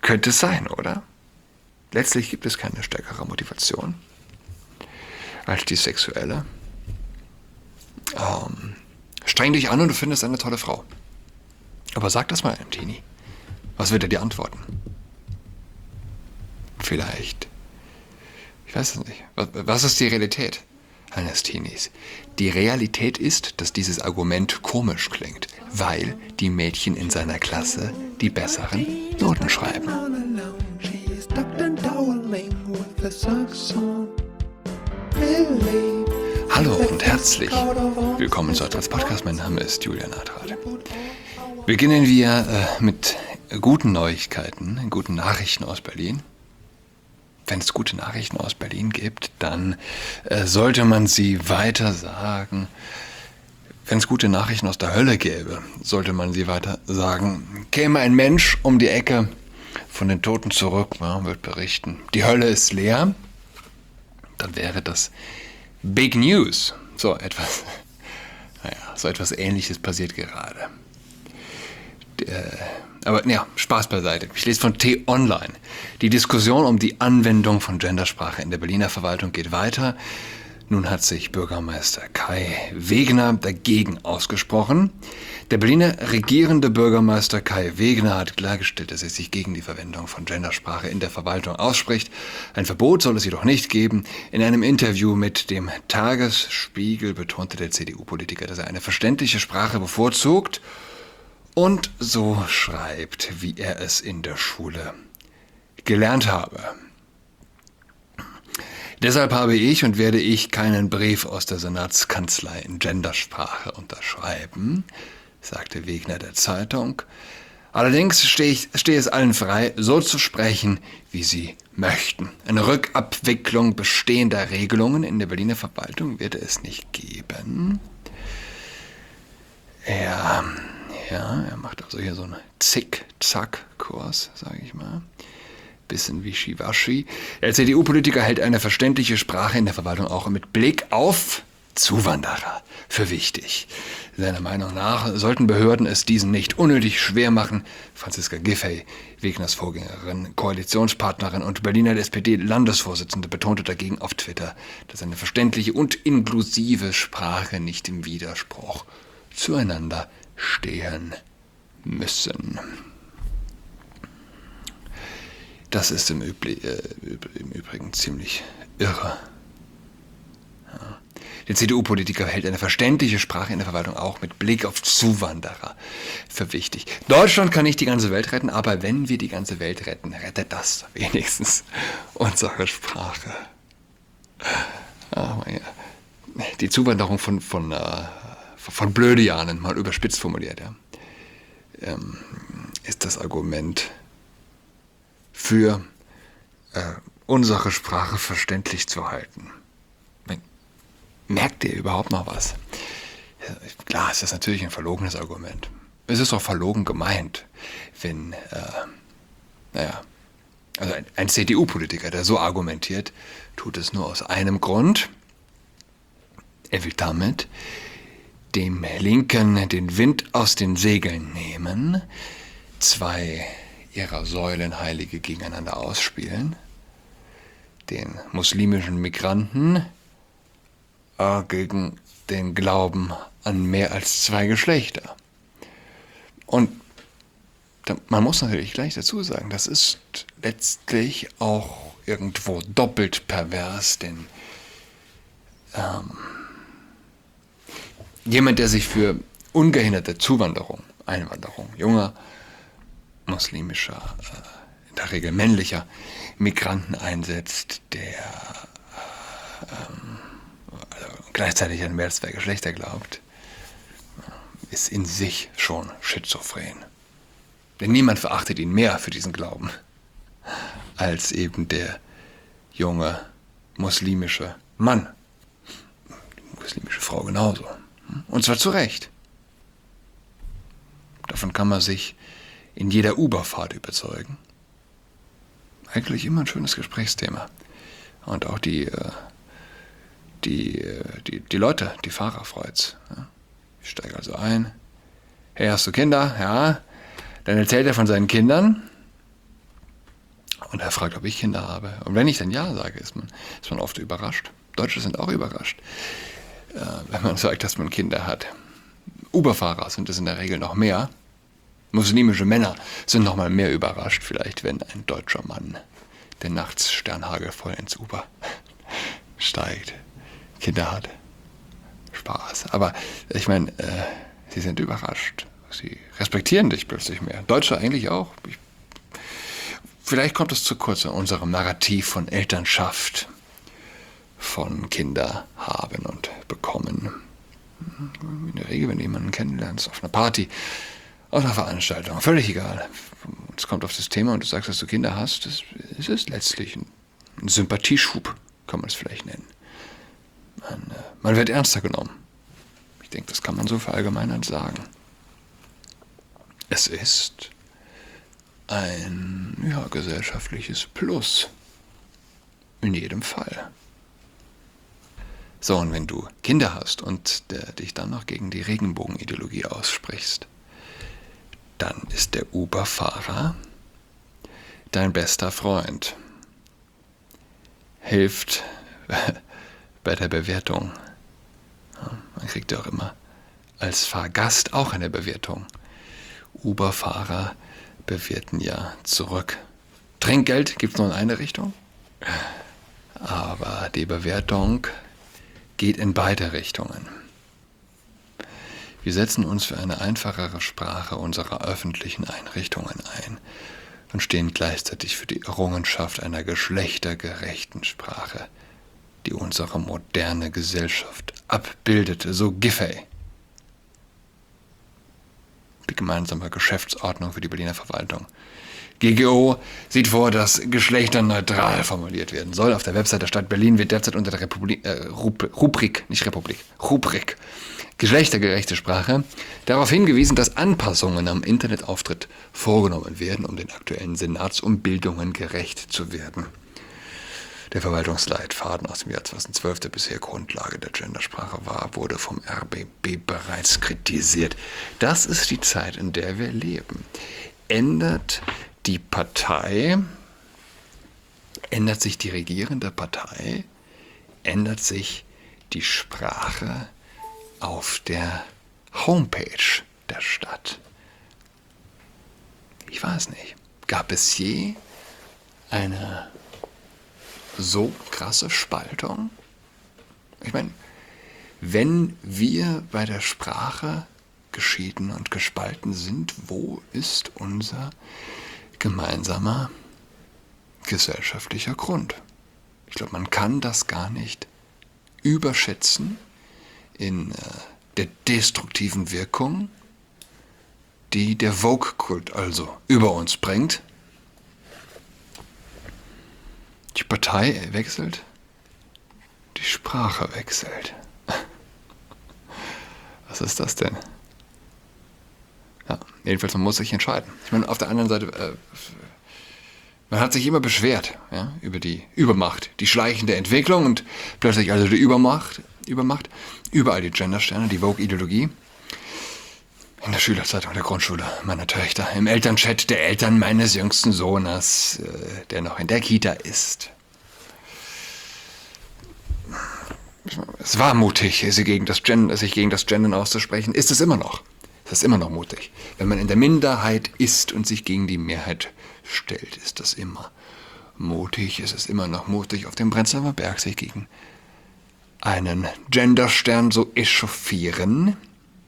Könnte es sein, oder? Letztlich gibt es keine stärkere Motivation als die sexuelle. Streng dich an und du findest eine tolle Frau. Aber sag das mal einem Teenie. Was wird er dir antworten? Vielleicht. Ich weiß es nicht. Was ist die Realität eines Teenies? Die Realität ist, dass dieses Argument komisch klingt, weil die Mädchen in seiner Klasse die besseren Noten schreiben. Hallo und herzlich willkommen zu Adrats Podcast. Mein Name ist Julian Adrat. Beginnen wir mit guten Neuigkeiten, guten Nachrichten aus Berlin. Wenn es gute Nachrichten aus Berlin gibt, dann sollte man sie weiter sagen. Wenn es gute Nachrichten aus der Hölle gäbe, sollte man sie weiter sagen. Käme ein Mensch um die Ecke von den Toten zurück, wird berichten, die Hölle ist leer, dann wäre das Big News. So etwas Ähnliches passiert gerade. Aber ja, Spaß beiseite. Ich lese von T-Online. Die Diskussion um die Anwendung von Gendersprache in der Berliner Verwaltung geht weiter. Nun hat sich Bürgermeister Kai Wegner dagegen ausgesprochen. Der Berliner regierende Bürgermeister Kai Wegner hat klargestellt, dass er sich gegen die Verwendung von Gendersprache in der Verwaltung ausspricht. Ein Verbot soll es jedoch nicht geben. In einem Interview mit dem Tagesspiegel betonte der CDU-Politiker, dass er eine verständliche Sprache bevorzugt und so schreibt, wie er es in der Schule gelernt habe. Deshalb habe ich und werde ich keinen Brief aus der Senatskanzlei in Gendersprache unterschreiben, sagte Wegner der Zeitung. Allerdings stehe es allen frei, so zu sprechen, wie sie möchten. Eine Rückabwicklung bestehender Regelungen in der Berliner Verwaltung wird es nicht geben. Er macht also hier so einen Zick-Zack-Kurs, sage ich mal. Bisschen wischiwaschi. Der CDU-Politiker hält eine verständliche Sprache in der Verwaltung auch mit Blick auf Zuwanderer für wichtig. Seiner Meinung nach sollten Behörden es diesen nicht unnötig schwer machen. Franziska Giffey, Wegners Vorgängerin, Koalitionspartnerin und Berliner SPD-Landesvorsitzende, betonte dagegen auf Twitter, dass eine verständliche und inklusive Sprache nicht im Widerspruch zueinander stehen müssen. Das ist im Übrigen ziemlich irre. Ja. Der CDU-Politiker hält eine verständliche Sprache in der Verwaltung auch mit Blick auf Zuwanderer für wichtig. Deutschland kann nicht die ganze Welt retten, aber wenn wir die ganze Welt retten, rettet das wenigstens unsere Sprache. Die Zuwanderung von Blödianen, mal überspitzt formuliert, ist das Argument für unsere Sprache verständlich zu halten. Merkt ihr überhaupt noch was? Klar, ist das natürlich ein verlogenes Argument. Es ist auch verlogen gemeint, wenn, also ein CDU-Politiker, der so argumentiert, tut es nur aus einem Grund. Er will damit dem Linken den Wind aus den Segeln nehmen, zwei ihrer Säulenheilige gegeneinander ausspielen, den muslimischen Migranten gegen den Glauben an mehr als zwei Geschlechter. Und man muss natürlich gleich dazu sagen, das ist letztlich auch irgendwo doppelt pervers, denn jemand, der sich für ungehinderte Einwanderung junger, muslimischer, in der Regel männlicher Migranten einsetzt, der gleichzeitig an mehr als zwei Geschlechter glaubt, ist in sich schon schizophren. Denn niemand verachtet ihn mehr für diesen Glauben, als eben der junge muslimische Mann. Die muslimische Frau genauso. Und zwar zu Recht. Davon kann man sich in jeder Uberfahrt überzeugen. Eigentlich immer ein schönes Gesprächsthema. Und auch die Leute, die Fahrer freut's. Ja. Ich steige also ein. Hey, hast du Kinder? Ja. Dann erzählt er von seinen Kindern. Und er fragt, ob ich Kinder habe. Und wenn ich dann ja sage, ist man oft überrascht. Deutsche sind auch überrascht, wenn man sagt, dass man Kinder hat. Uber-Fahrer sind es in der Regel noch mehr. Muslimische Männer sind noch mal mehr überrascht, vielleicht, wenn ein deutscher Mann, der nachts sternhagelvoll ins Uber steigt, Kinder hat. Spaß. Aber ich meine, sie sind überrascht. Sie respektieren dich plötzlich mehr. Deutsche eigentlich auch. Vielleicht kommt es zu kurz in unserem Narrativ von Elternschaft, von Kinder haben und bekommen. In der Regel, wenn du jemanden kennenlernst, auf einer Party, auf einer Veranstaltung, völlig egal. Es kommt auf das Thema und du sagst, dass du Kinder hast, das ist letztlich ein Sympathieschub, kann man es vielleicht nennen. Man wird ernster genommen. Ich denke, das kann man so verallgemeinert sagen. Es ist ein gesellschaftliches Plus. In jedem Fall. So, und wenn du Kinder hast und dich dann noch gegen die Regenbogenideologie aussprichst, dann ist der Uber-Fahrer dein bester Freund. Hilft bei der Bewertung. Ja, man kriegt ja auch immer als Fahrgast auch eine Bewertung. Uber-Fahrer bewerten ja zurück. Trinkgeld gibt es nur in eine Richtung, aber die Bewertung geht in beide Richtungen. Wir setzen uns für eine einfachere Sprache unserer öffentlichen Einrichtungen ein und stehen gleichzeitig für die Errungenschaft einer geschlechtergerechten Sprache, die unsere moderne Gesellschaft abbildet, so Giffey. Die gemeinsame Geschäftsordnung für die Berliner Verwaltung. GGO sieht vor, dass geschlechterneutral formuliert werden soll. Auf der Website der Stadt Berlin wird derzeit unter der Rubrik geschlechtergerechte Sprache darauf hingewiesen, dass Anpassungen am Internetauftritt vorgenommen werden, um den aktuellen Senatsumbildungen gerecht zu werden. Der Verwaltungsleitfaden aus dem Jahr 2012, der bisher Grundlage der Gendersprache war, wurde vom RBB bereits kritisiert. Das ist die Zeit, in der wir leben. Ändert sich die regierende Partei, ändert sich die Sprache auf der Homepage der Stadt. Ich weiß nicht, gab es je eine so krasse Spaltung? Ich meine, wenn wir bei der Sprache geschieden und gespalten sind, wo ist unser gemeinsamer gesellschaftlicher Grund? Ich glaube, man kann das gar nicht überschätzen in der destruktiven Wirkung, die der Vogue-Kult also über uns bringt. Die Partei wechselt, die Sprache wechselt. Was ist das denn? Ja, jedenfalls, man muss sich entscheiden. Ich meine, auf der anderen Seite, man hat sich immer beschwert, ja, über die Übermacht, die schleichende Entwicklung und plötzlich also die Übermacht, überall die Gendersterne, die Vogue-Ideologie. In der Schülerzeitung der Grundschule meiner Töchter, im Elternchat der Eltern meines jüngsten Sohnes, der noch in der Kita ist. Es war mutig, sich gegen das Gendern auszusprechen. Ist es immer noch. Es ist immer noch mutig. Wenn man in der Minderheit ist und sich gegen die Mehrheit stellt, ist das immer mutig. Es ist immer noch mutig, auf dem Prenzlauer Berg sich gegen einen Genderstern so echauffieren.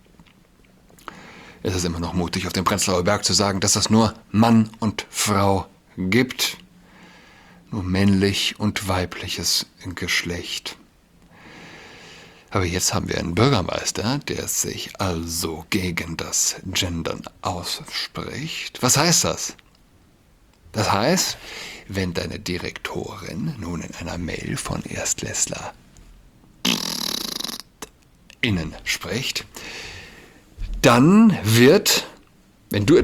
Es ist immer noch mutig, auf dem Prenzlauer Berg zu sagen, dass es nur Mann und Frau gibt. Nur männlich und weibliches Geschlecht. Aber jetzt haben wir einen Bürgermeister, der sich also gegen das Gendern ausspricht. Was heißt das? Das heißt, wenn deine Direktorin nun in einer Mail von ErstklässlerInnen spricht, dann wird, wenn du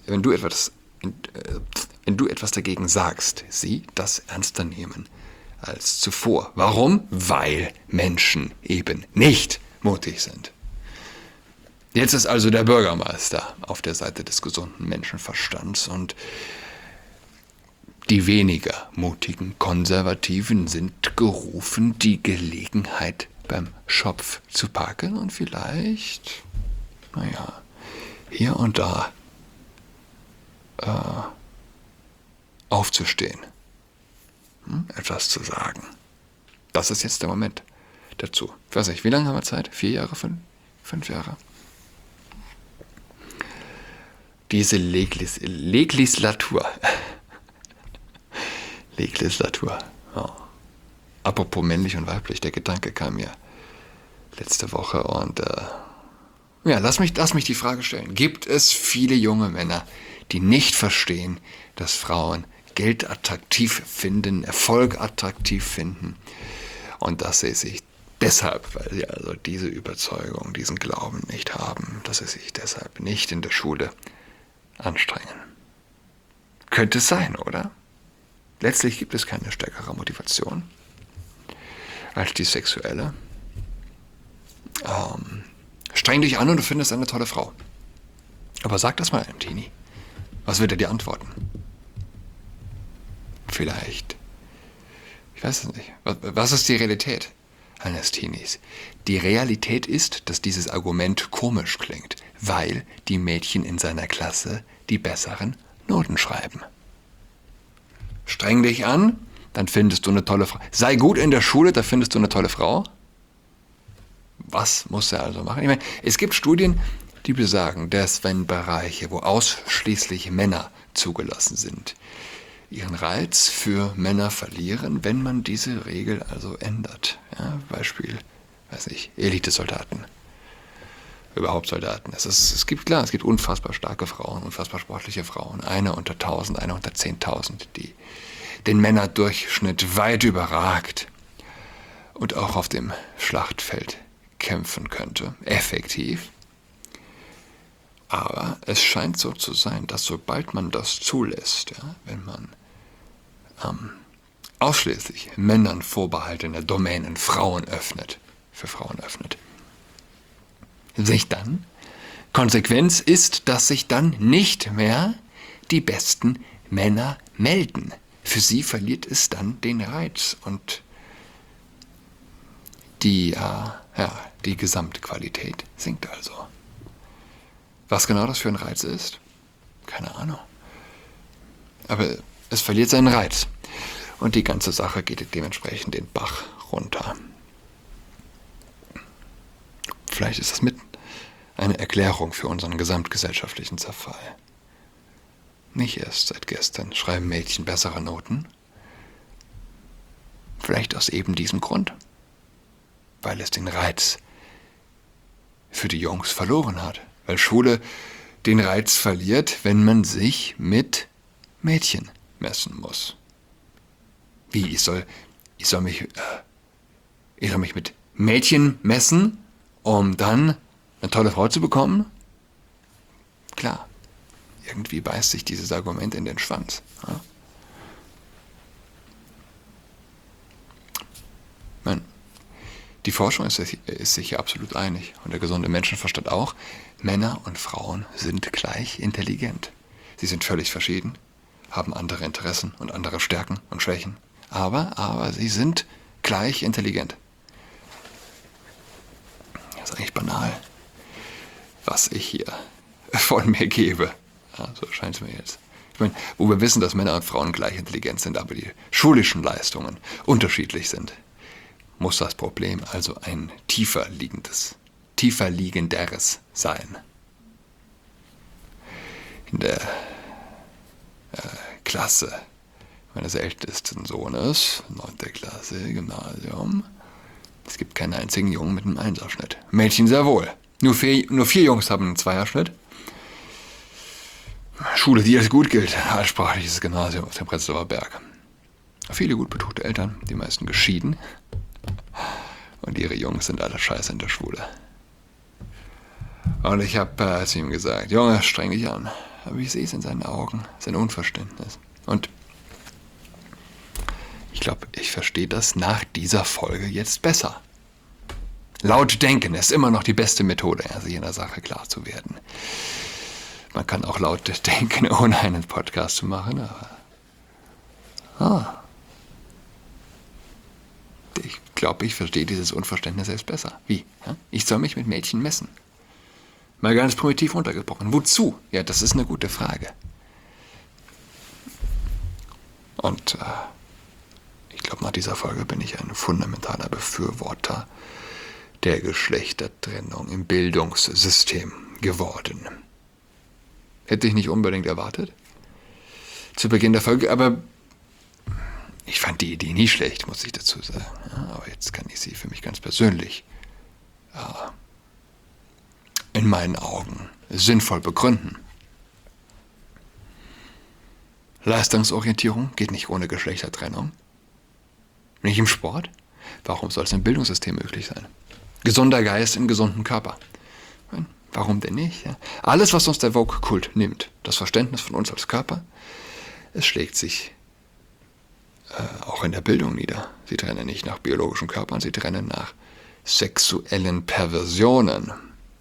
etwas dagegen sagst, sie das ernster nehmen als zuvor. Warum? Weil Menschen eben nicht mutig sind. Jetzt ist also der Bürgermeister auf der Seite des gesunden Menschenverstands und Die weniger mutigen Konservativen sind gerufen, die Gelegenheit beim Schopf zu packen und vielleicht, hier und da aufzustehen, etwas zu sagen. Das ist jetzt der Moment dazu. Ich weiß nicht, wie lange haben wir Zeit? 4 Jahre, 5 Jahre? Diese Legislatur. Oh. Apropos männlich und weiblich, der Gedanke kam mir letzte Woche und lass mich die Frage stellen. Gibt es viele junge Männer, die nicht verstehen, dass Frauen Geld attraktiv finden, Erfolg attraktiv finden und dass sie sich deshalb, weil sie also diese Überzeugung, diesen Glauben nicht haben, dass sie sich deshalb nicht in der Schule anstrengen? Könnte es sein, oder? Letztlich gibt es keine stärkere Motivation als die sexuelle. Streng dich an und du findest eine tolle Frau. Aber sag das mal einem Teenie. Was wird er dir antworten? Vielleicht. Ich weiß es nicht. Was ist die Realität eines Teenies? Die Realität ist, dass dieses Argument komisch klingt, weil die Mädchen in seiner Klasse die besseren Noten schreiben. Streng dich an, dann findest du eine tolle Frau. Sei gut in der Schule, da findest du eine tolle Frau. Was muss er also machen? Ich meine, es gibt Studien, die besagen, dass wenn Bereiche, wo ausschließlich Männer zugelassen sind, ihren Reiz für Männer verlieren, wenn man diese Regel also ändert. Ja, Beispiel, Elitesoldaten. Überhaupt Soldaten. Es gibt unfassbar starke Frauen, unfassbar sportliche Frauen. Eine unter 1000, eine unter 10.000, die den Männerdurchschnitt weit überragt und auch auf dem Schlachtfeld kämpfen könnte. Effektiv. Aber es scheint so zu sein, dass sobald man das zulässt, wenn man ausschließlich Männern vorbehaltene Domänen für Frauen öffnet, Konsequenz ist, dass sich dann nicht mehr die besten Männer melden. Für sie verliert es dann den Reiz und die Gesamtqualität sinkt also. Was genau das für ein Reiz ist? Keine Ahnung. Aber es verliert seinen Reiz. Und die ganze Sache geht dementsprechend den Bach runter. Vielleicht ist das mit eine Erklärung für unseren gesamtgesellschaftlichen Zerfall. Nicht erst seit gestern schreiben Mädchen bessere Noten. Vielleicht aus eben diesem Grund. Weil es den Reiz für die Jungs verloren hat. Weil Schule den Reiz verliert, wenn man sich mit Mädchen messen muss. Wie, ich soll mich mit Mädchen messen, um dann eine tolle Frau zu bekommen? Klar, irgendwie beißt sich dieses Argument in den Schwanz. Ja? Die Forschung ist sich hier absolut einig und der gesunde Menschenverstand auch. Männer und Frauen sind gleich intelligent. Sie sind völlig verschieden, haben andere Interessen und andere Stärken und Schwächen. Aber sie sind gleich intelligent. Das ist eigentlich banal, was ich hier von mir gebe. Ja, so scheint es mir jetzt. Ich meine, wo wir wissen, dass Männer und Frauen gleich intelligent sind, aber die schulischen Leistungen unterschiedlich sind, muss das Problem also ein tiefer liegenderes sein. In der Klasse meines ältesten Sohnes, 9. Klasse, Gymnasium, es gibt keinen einzigen Jungen mit einem Einserschnitt. Mädchen sehr wohl. Nur 4 Jungs haben einen Zweierschnitt. Schule, die als gut gilt, altsprachliches Gymnasium auf dem Prenzlauer Berg. Viele gut betuchte Eltern, die meisten geschieden. Und ihre Jungs sind alle scheiße in der Schule. Und ich habe zu ihm gesagt, Junge, streng dich an. Aber ich sehe es in seinen Augen, sein Unverständnis. Und ich glaube, ich verstehe das nach dieser Folge jetzt besser. Laut denken ist immer noch die beste Methode, sich in der Sache klar zu werden. Man kann auch laut denken, ohne einen Podcast zu machen, aber Ich glaube, ich verstehe dieses Unverständnis selbst besser. Wie? Ja? Ich soll mich mit Mädchen messen. Mal ganz primitiv runtergebrochen. Wozu? Ja, das ist eine gute Frage. Und ich glaube, nach dieser Folge bin ich ein fundamentaler Befürworter der Geschlechtertrennung im Bildungssystem geworden. Hätte ich nicht unbedingt erwartet. Zu Beginn der Folge, aber ich fand die Idee nie schlecht, muss ich dazu sagen. Ja, aber jetzt kann ich sie für mich ganz persönlich in meinen Augen sinnvoll begründen. Leistungsorientierung geht nicht ohne Geschlechtertrennung. Nicht im Sport? Warum soll es im Bildungssystem möglich sein? Gesunder Geist im gesunden Körper. Warum denn nicht? Ja? Alles, was uns der Vogue-Kult nimmt, das Verständnis von uns als Körper, es schlägt sich auch in der Bildung nieder. Sie trennen nicht nach biologischen Körpern, sie trennen nach sexuellen Perversionen.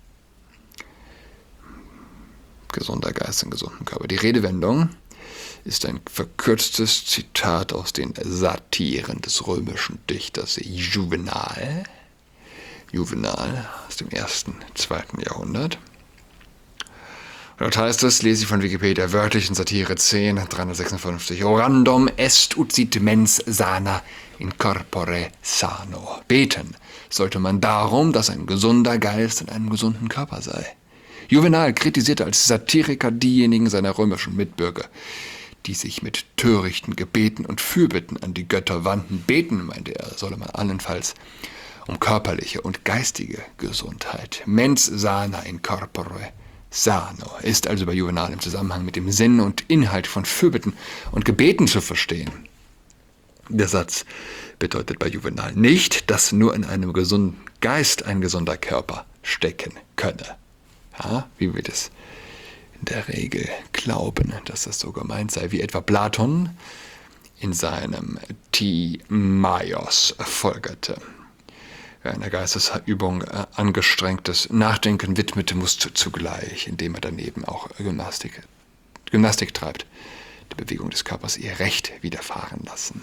Gesunder Geist im gesunden Körper. Die Redewendung ist ein verkürztes Zitat aus den Satiren des römischen Dichters Juvenal. Juvenal aus dem 1. 2. Jahrhundert. Dort heißt es, lese ich von Wikipedia, wörtlich in Satire 10, 356, Orandum est ut sit mens sana in corpore sano. Beten sollte man darum, dass ein gesunder Geist in einem gesunden Körper sei. Juvenal kritisierte als Satiriker diejenigen seiner römischen Mitbürger, die sich mit törichten Gebeten und Fürbitten an die Götter wandten. Beten, meinte er, solle man allenfalls um körperliche und geistige Gesundheit. Mens sana in corpore sano ist also bei Juvenal im Zusammenhang mit dem Sinn und Inhalt von Fürbitten und Gebeten zu verstehen. Der Satz bedeutet bei Juvenal nicht, dass nur in einem gesunden Geist ein gesunder Körper stecken könne. Ja, wie wir das in der Regel glauben, dass das so gemeint sei, wie etwa Platon in seinem Timaios folgerte. Wer einer Geistesübung angestrengtes Nachdenken widmete, musste zugleich, indem er daneben auch Gymnastik treibt, die Bewegung des Körpers ihr Recht widerfahren lassen.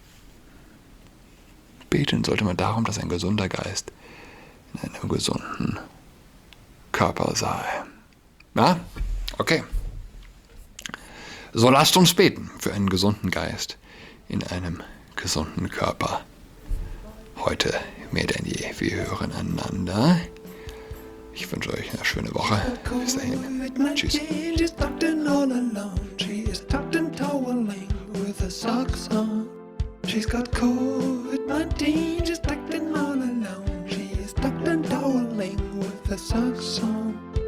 Beten sollte man darum, dass ein gesunder Geist in einem gesunden Körper sei. Na, okay. So lasst uns beten für einen gesunden Geist in einem gesunden Körper. Heute mehr denn je. Wir hören einander. Ich wünsche euch eine schöne Woche. Bis dahin. Tschüss. She's got COVID-19, she's tucked in all alone. She is tucked and toweling with her socks on.